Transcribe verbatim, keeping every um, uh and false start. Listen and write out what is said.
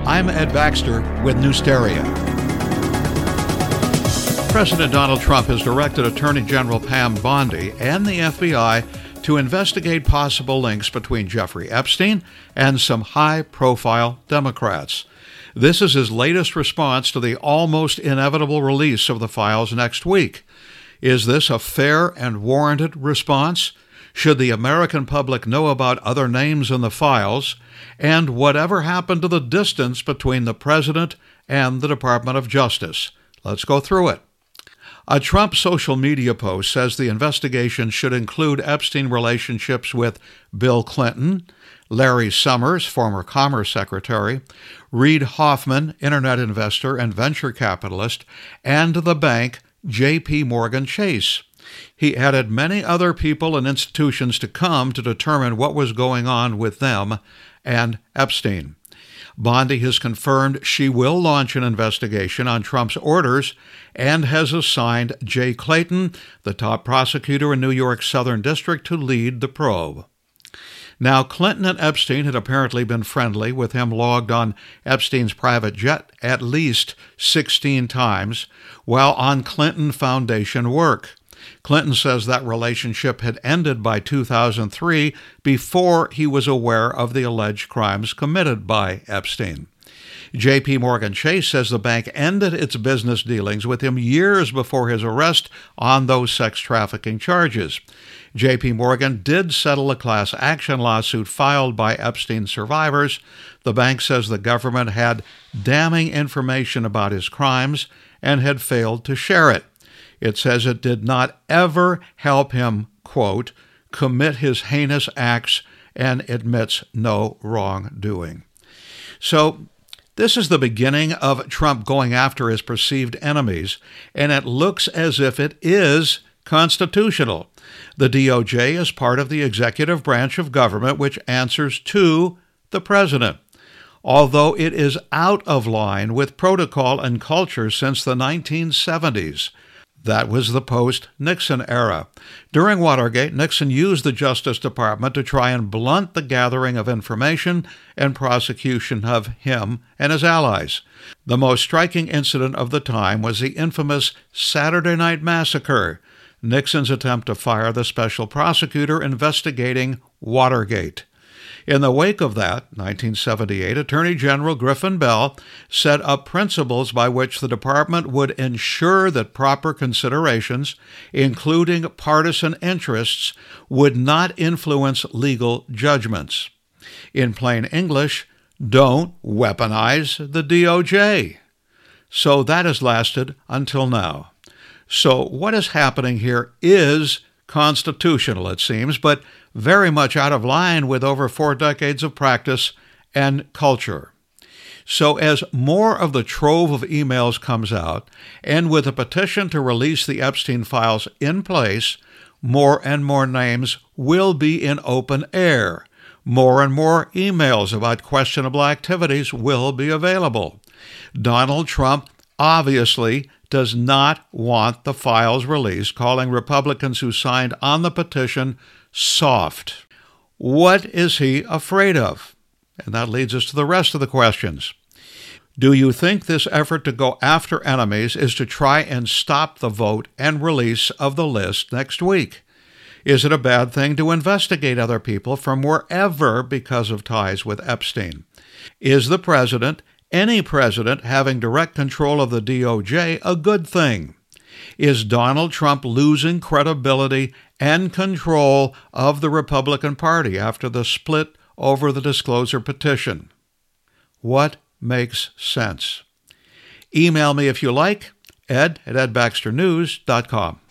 I'm Ed Baxter with Newsteria. President Donald Trump has directed Attorney General Pam Bondi and the F B I to investigate possible links between Jeffrey Epstein and some high-profile Democrats. This is his latest response to the almost inevitable release of the files next week. Is this a fair and warranted response? Should the American public know about other names in the files? And whatever happened to the distance between the president and the Department of Justice? Let's go through it. A Trump social media post says the investigation should include Epstein relationships with Bill Clinton, Larry Summers, former Commerce Secretary, Reid Hoffman, internet investor and venture capitalist, and the bank J P Morgan Chase. He added many other people and institutions to come to determine what was going on with them and Epstein. Bondi has confirmed she will launch an investigation on Trump's orders and has assigned Jay Clayton, the top prosecutor in New York's Southern District, to lead the probe. Now, Clinton and Epstein had apparently been friendly, with him logged on Epstein's private jet at least sixteen times while on Clinton Foundation work. Clinton says that relationship had ended by two thousand three before he was aware of the alleged crimes committed by Epstein. J P Morgan Chase says the bank ended its business dealings with him years before his arrest on those sex trafficking charges. J P Morgan did settle a class action lawsuit filed by Epstein survivors. The bank says the government had damning information about his crimes and had failed to share it. It says it did not ever help him, quote, commit his heinous acts, and admits no wrongdoing. So this is the beginning of Trump going after his perceived enemies, and it looks as if it is constitutional. The D O J is part of the executive branch of government, which answers to the president, although it is out of line with protocol and culture since the nineteen seventies. That was the post-Nixon era. During Watergate, Nixon used the Justice Department to try and blunt the gathering of information and prosecution of him and his allies. The most striking incident of the time was the infamous Saturday Night Massacre, Nixon's attempt to fire the special prosecutor investigating Watergate. In the wake of that, nineteen seventy-eight, Attorney General Griffin Bell set up principles by which the department would ensure that proper considerations, including partisan interests, would not influence legal judgments. In plain English, don't weaponize the D O J. So that has lasted until now. So what is happening here is constitutional, it seems, but very much out of line with over four decades of practice and culture. So as more of the trove of emails comes out, and with a petition to release the Epstein files in place, more and more names will be in open air. More and more emails about questionable activities will be available. Donald Trump obviously does not want the files released, calling Republicans who signed on the petition soft. What is he afraid of? And that leads us to the rest of the questions. Do you think this effort to go after enemies is to try and stop the vote and release of the list next week? Is it a bad thing to investigate other people from wherever because of ties with Epstein? Is the president, any president, having direct control of the D O J a good thing? Is Donald Trump losing credibility and control of the Republican Party after the split over the disclosure petition? What makes sense? Email me if you like, ed at ed baxter news dot com.